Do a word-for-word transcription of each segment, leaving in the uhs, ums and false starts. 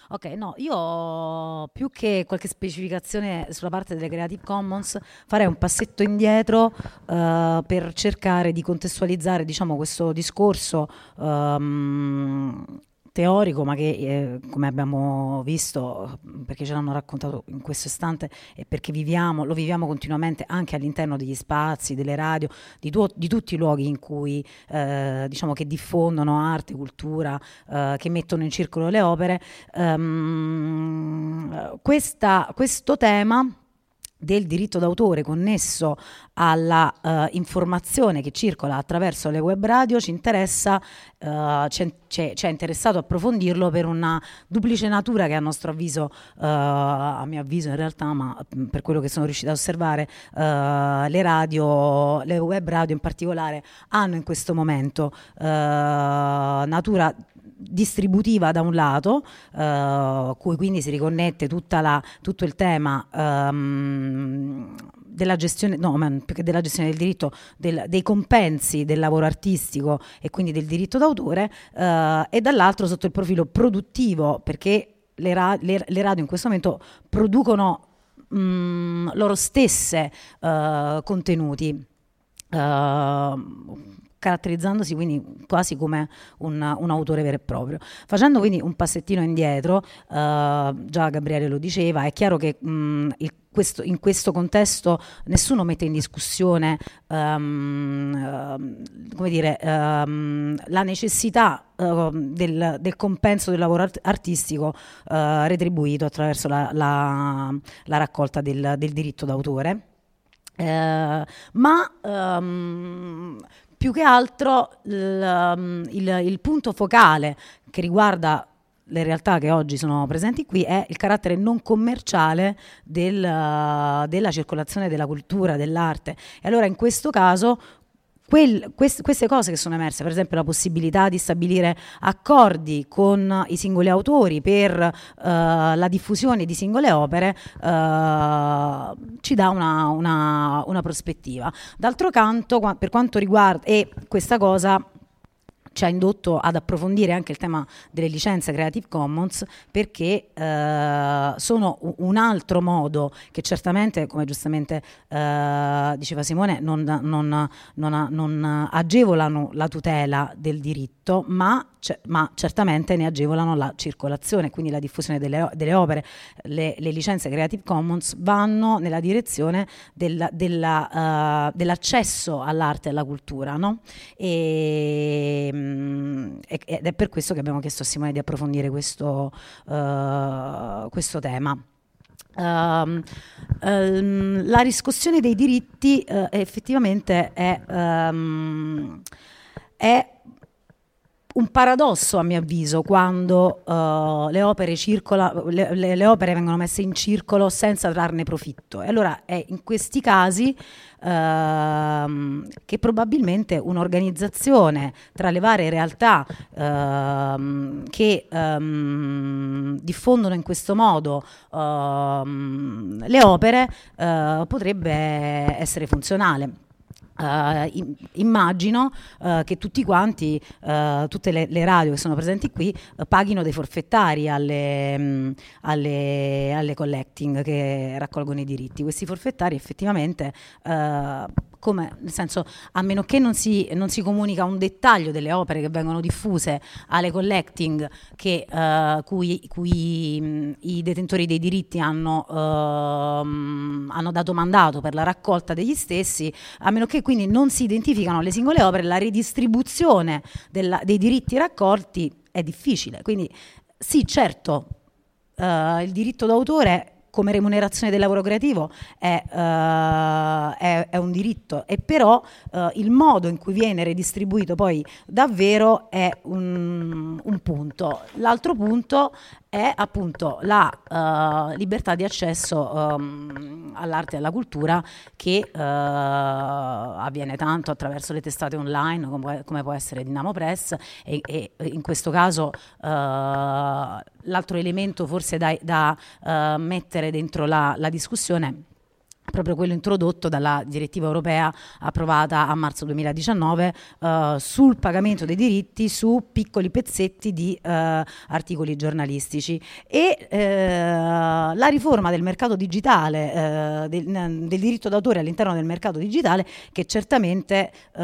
Ok, no, io più che qualche specificazione sulla parte delle Creative Commons farei un passetto indietro eh, per cercare di contestualizzare, diciamo, questo discorso ehm, teorico, ma che eh, come abbiamo visto, perché ce l'hanno raccontato in questo istante e perché viviamo, lo viviamo continuamente anche all'interno degli spazi, delle radio, di, tu- di tutti i luoghi in cui eh, diciamo che diffondono arte, cultura, eh, che mettono in circolo le opere. Ehm, questa- questo tema del diritto d'autore connesso alla eh, informazione che circola attraverso le web radio ci interessa, eh, ci ci- ci è interessato approfondirlo per una duplice natura che a nostro avviso, eh, a mio avviso in realtà, ma mh, per quello che sono riuscita a osservare, eh, le radio, le web radio in particolare hanno in questo momento eh, natura distributiva da un lato, eh, cui quindi si riconnette tutta la, tutto il tema ehm, della gestione, no, ma più che della gestione del diritto, del- dei compensi del lavoro artistico e quindi del diritto d'autore, eh, e dall'altro sotto il profilo produttivo, perché le, ra- le- le radio in questo momento producono mh, loro stesse eh, contenuti, eh, caratterizzandosi quindi quasi come un, un autore vero e proprio. Facendo quindi un passettino indietro, eh, già Gabriele lo diceva, è chiaro che mh, il- questo- in questo contesto nessuno mette in discussione ehm, ehm, come dire, ehm, la necessità eh, del, del compenso del lavoro art- artistico eh, retribuito attraverso la, la- la raccolta del, del diritto d'autore. Eh, ma ehm, più che altro il, il- il punto focale che riguarda le realtà che oggi sono presenti qui è il carattere non commerciale del, eh, della circolazione della cultura, dell'arte. E allora in questo caso quel- quest- queste cose che sono emerse, per esempio la possibilità di stabilire accordi con i singoli autori per eh, la diffusione di singole opere, eh, ci dà una, una- una prospettiva. D'altro canto, qua- per quanto riguarda, e questa cosa ci ha indotto ad approfondire anche il tema delle licenze Creative Commons, perché eh, sono u- un altro modo che certamente, come giustamente eh, diceva Simone, non, non- non a- non agevolano la tutela del diritto, ma, ce- ma certamente ne agevolano la circolazione, quindi la diffusione delle, delle opere. Le, le licenze Creative Commons vanno nella direzione della- della, eh, dell'accesso all'arte e alla cultura, no? E, mm, e- ed è per questo che abbiamo chiesto a Simone di approfondire questo, eh, questo tema. Ehm, ehm, la riscossione dei diritti eh, effettivamente è, ehm, è un paradosso a mio avviso quando eh, le opere circola, le, le- le opere vengono messe in circolo senza trarne profitto. E allora è in questi casi ehm, che probabilmente un'organizzazione tra le varie realtà ehm, che ehm, diffondono in questo modo ehm, le opere eh, potrebbe essere funzionale. Uh, im- immagino uh, che tutti quanti, uh, tutte le, le radio che sono presenti qui, uh, paghino dei forfettari alle, mh, alle, alle collecting che raccolgono i diritti. Questi forfettari effettivamente, uh, come, nel senso, a meno che non si, non si comunica un dettaglio delle opere che vengono diffuse alle collecting che, uh, cui, cui mh, i detentori dei diritti hanno, uh, hanno dato mandato per la raccolta degli stessi, a meno che quindi non si identificano le singole opere, la ridistribuzione della- dei diritti raccolti è difficile. Quindi sì, certo, eh, il diritto d'autore come remunerazione del lavoro creativo è, eh, è- è un diritto, e però eh, il modo in cui viene redistribuito poi davvero è un, un punto. L'altro punto è appunto la eh, libertà di accesso ehm, all'arte e alla cultura, che eh, avviene tanto attraverso le testate online come, come può essere Dinamo Press, e, e in questo caso eh, l'altro elemento forse da, da, eh, mettere dentro la, la discussione proprio quello introdotto dalla direttiva europea approvata a marzo duemiladiciannove eh, sul pagamento dei diritti su piccoli pezzetti di eh, articoli giornalistici. E eh, la riforma del mercato digitale, eh, del, del diritto d'autore all'interno del mercato digitale, che certamente eh,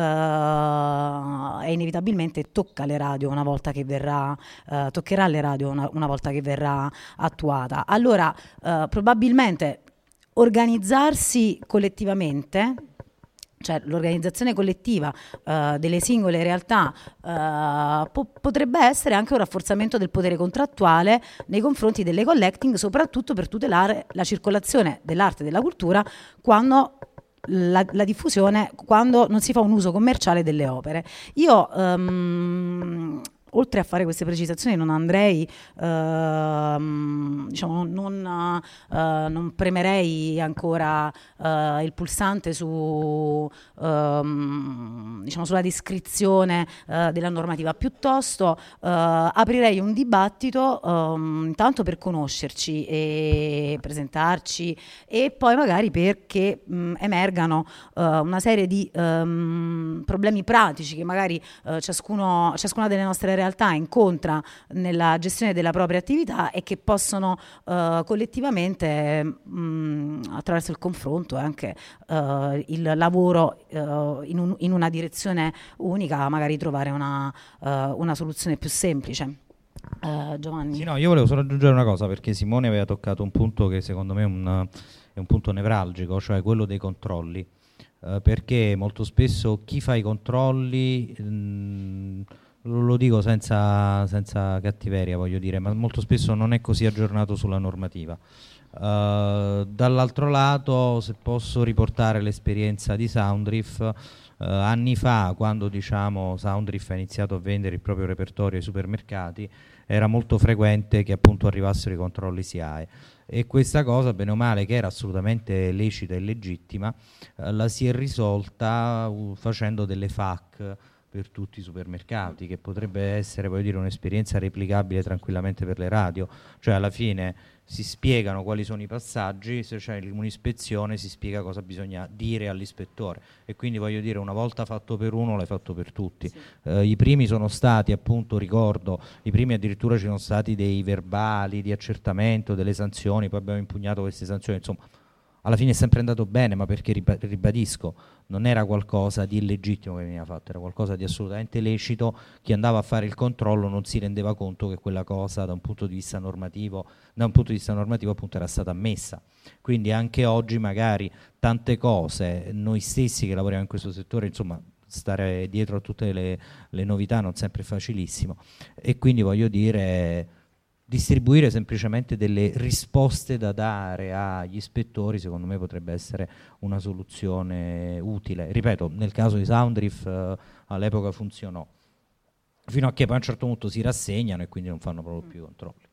e inevitabilmente tocca le radio una volta che verrà eh, toccherà le radio una, una volta che verrà attuata. Allora eh, probabilmente organizzarsi collettivamente, cioè l'organizzazione collettiva uh, delle singole realtà uh, po- potrebbe essere anche un rafforzamento del potere contrattuale nei confronti delle collecting, soprattutto per tutelare la circolazione dell'arte e della cultura quando la, la diffusione, quando non si fa un uso commerciale delle opere. Io um, oltre a fare queste precisazioni non andrei, ehm, diciamo, non, eh, non premerei ancora eh, il pulsante su, ehm, diciamo, sulla descrizione eh, della normativa, piuttosto eh, aprirei un dibattito ehm, intanto per conoscerci e presentarci, e poi magari perché mh, emergano eh, una serie di ehm, problemi pratici che magari eh, ciascuno, ciascuna delle nostre realtà incontra nella gestione della propria attività e che possono uh, collettivamente mh, attraverso il confronto e anche uh, il lavoro uh, in, un, in una direzione unica magari trovare una, uh, una soluzione più semplice. Uh, Giovanni? Sì, no, io volevo solo aggiungere una cosa, perché Simone aveva toccato un punto che secondo me è un, è un punto nevralgico, cioè quello dei controlli, uh, perché molto spesso chi fa i controlli mh, lo dico senza, senza cattiveria, voglio dire, ma molto spesso non è così aggiornato sulla normativa. Uh, dall'altro lato, se posso riportare l'esperienza di Soundriff, uh, anni fa, quando diciamo Soundriff ha iniziato a vendere il proprio repertorio ai supermercati, era molto frequente che appunto arrivassero i controlli S I A E, e questa cosa, bene o male, che era assolutamente lecita e legittima, uh, la si è risolta uh, facendo delle F A Q per tutti i supermercati, che potrebbe essere, voglio dire, un'esperienza replicabile tranquillamente per le radio. Cioè alla fine si spiegano quali sono i passaggi, se c'è un'ispezione si spiega cosa bisogna dire all'ispettore, e quindi voglio dire, una volta fatto per uno l'hai fatto per tutti. Sì. Eh, i primi sono stati, appunto, ricordo, i primi addirittura ci sono stati dei verbali di accertamento, delle sanzioni, poi abbiamo impugnato queste sanzioni, insomma alla fine è sempre andato bene, ma perché, ribadisco, non era qualcosa di illegittimo che veniva fatto, era qualcosa di assolutamente lecito. Chi andava a fare il controllo non si rendeva conto che quella cosa da un punto di vista normativo, da un punto di vista normativo appunto era stata ammessa. Quindi anche oggi magari tante cose, noi stessi che lavoriamo in questo settore, insomma, stare dietro a tutte le, le novità non sempre è facilissimo, e quindi voglio dire, distribuire semplicemente delle risposte da dare agli ispettori secondo me potrebbe essere una soluzione utile. Ripeto, nel caso di Soundriff eh, all'epoca funzionò, fino a che poi a un certo punto si rassegnano e quindi non fanno proprio più controlli.